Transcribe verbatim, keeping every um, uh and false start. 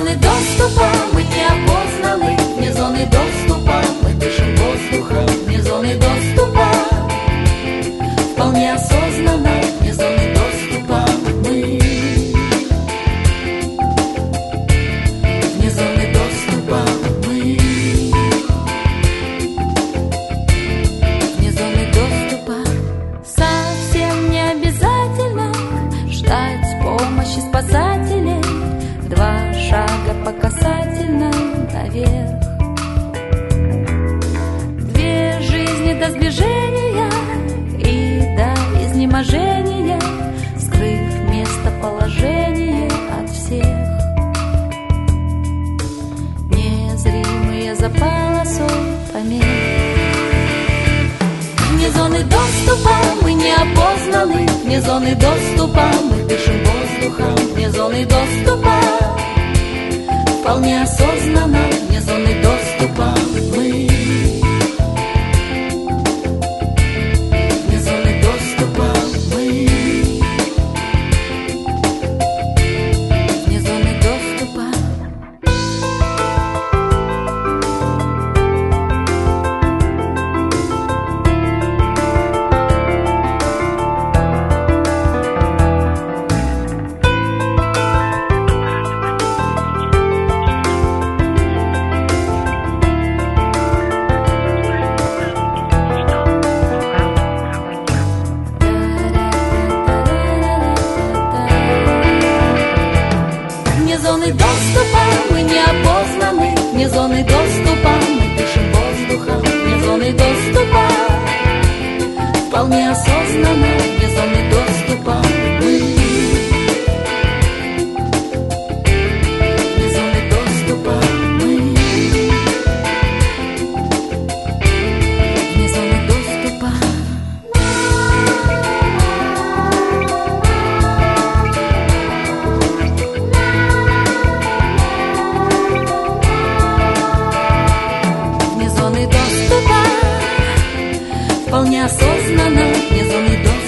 зоны доступа мы неопознаны, вне зоны доступа мы дышим воздухом, вне зоны доступа вполне осознанно, вне зоны доступа мы, вне зоны доступа мы, вне зоны доступа. Совсем не обязательно ждать помощи спасателей, два шага по касательной наверх. Две жизни до сближения и до изнеможения, скрыв местоположение от всех. Незримые за полосой помех. Вне зоны доступа мы неопознаны, вне зоны доступа мы дышим воздухом, вне зоны доступа вполне осознанно, вне зоны доступа мы, вне зоны доступа мы, вне зоны доступа. Вне зоны доступа мы неопознаны, вне зоны доступа мы дышим воздухом, вне зоны доступа вполне осознанно, вне зоны доступа мы, вне зоны доступа мы, вне зоны доступа. Вне зоны доступа вполне осознанно, вне зоны доступа.